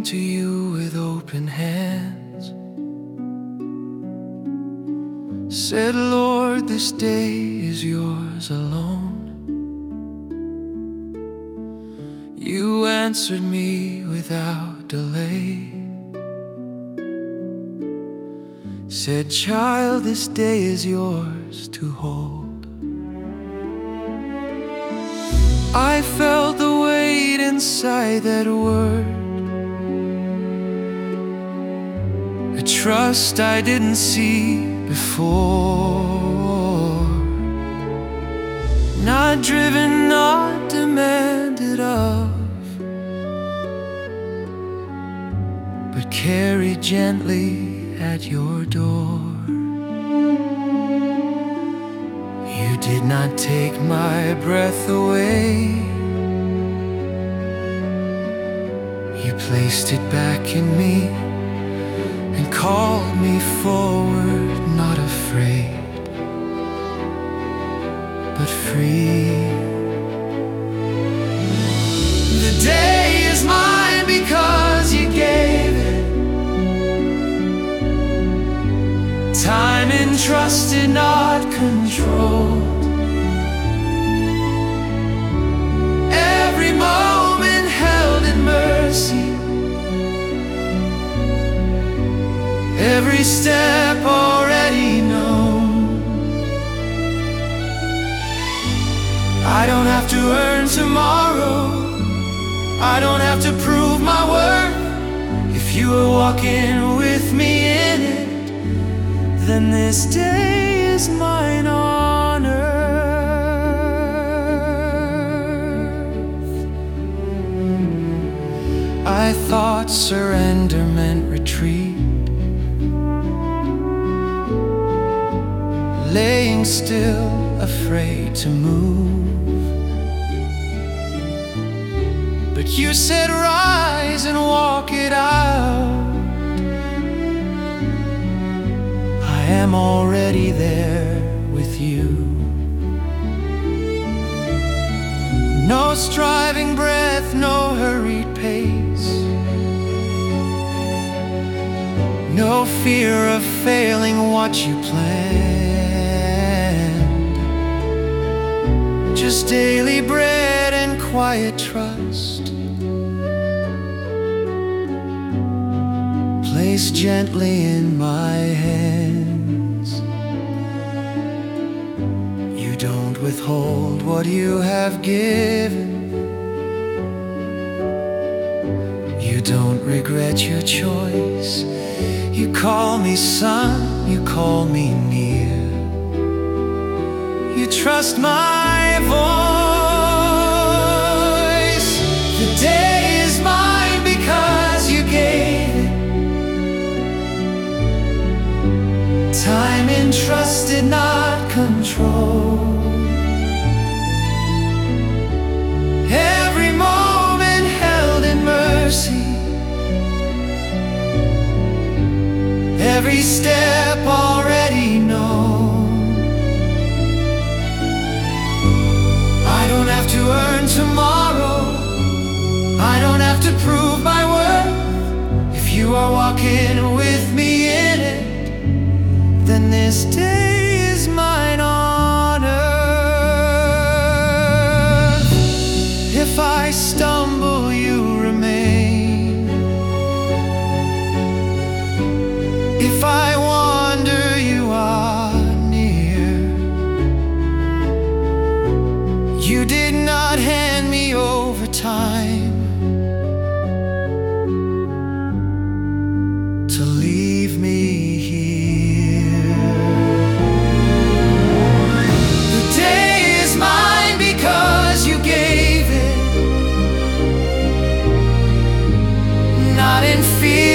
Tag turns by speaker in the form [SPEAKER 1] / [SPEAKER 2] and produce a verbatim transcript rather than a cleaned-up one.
[SPEAKER 1] to you with open hands. Said, Lord, this day is yours alone. You answered me without delay. Said, child, this day is yours to hold. I felt the weight inside that word, a trust I didn't see before. Not driven, not demanded of, but carried gently at your door. You did not take my breath away. You placed it back in me and called me forward, not afraid, but free. The day is mine because you gave it. Time entrusted, not controlled. Every moment held in mercy. Every step already known. I don't have to earn tomorrow. I don't have to prove my worth. If you were walking with me in it, then this day is mine on earth. I thought surrender meant retreat, laying still, afraid to move. But you said rise and walk it out. I am already there with you. No striving breath, no hurried pace, no fear of failing what you planned. Just daily bread and quiet trust, placed gently in my hands. You don't withhold what you have given. You don't regret your choice. You call me son, you call me near. You trust my voice. The day is mine because you gave it. Time entrusted, not controlled. Every moment held in mercy. Every step already known. I don't have to earn tomorrow. I don't have to prove my worth. If you are walking with me in it, then this day is mine on earth. If I stumble, you remain. If I wander, you are near. You did not hand me over time to leave me here. The day is mine because you gave it, not in fear.